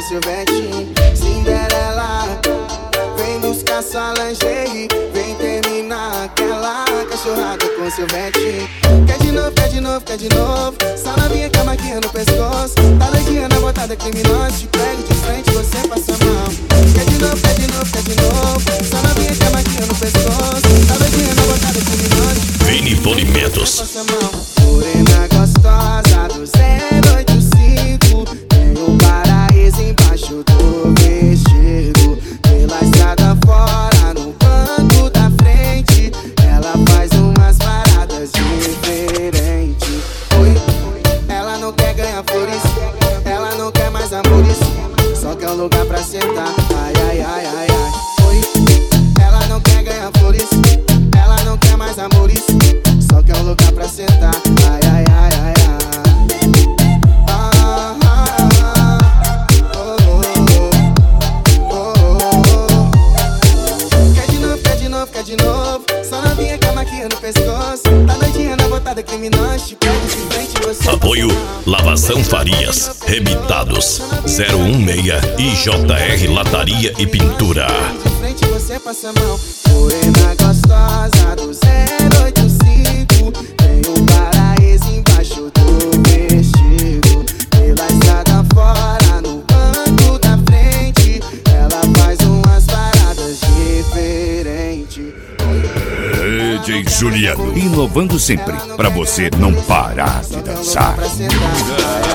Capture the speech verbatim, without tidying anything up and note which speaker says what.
Speaker 1: com Silvete. Cinderela, vem buscar sua lingerie, vem terminar aquela cachorrada com Silvete. Quer de novo, quer de novo, quer de novo. Só novinha com a maquinha no pescoço. Tá doidinha na botada criminosa. Te pego de frente, você passa mal. Quer de novo, quer de novo, quer de novo. Só novinha com a maquinha no pescoço. Tá doidinha na botada criminosa.
Speaker 2: Vini Polimentos.
Speaker 1: Morena gostosa do zero oito cinco. Tem o paraíso embaixo do vestido. Pela estrada fora, no banco da frente, ela faz umas paradas diferentes. Oi, ela não quer ganhar flores, ela não quer mais amores, só quer um lugar pra sentar. Ai, ai, ai, ai, ai. Oi, ela não quer ganhar flores, ela não quer mais amores, só quer um lugar pra sentar. Ai, ai, ai, ai, ai. Ah, ah, ah. Oh, oh, oh, oh, oh. Quer de novo, quer de novo, quer de novo. Só novinha com a maquinha no pescoço. Tá doidinha na botada criminosa. Te pego de frente, você
Speaker 2: Apoio Lavação Farias, Rebitados zero um seis e J R Lataria e Pintura.
Speaker 1: de frente, você passa mal. Morena gostosa do zero oito cinco. Tem um paraíso embaixo do vestido. Pela estrada fora, no banco da frente, ela faz umas paradas diferentes.
Speaker 3: D J Juliano, inovando sempre, pra você não parar de dançar.
Speaker 1: Pra sentar.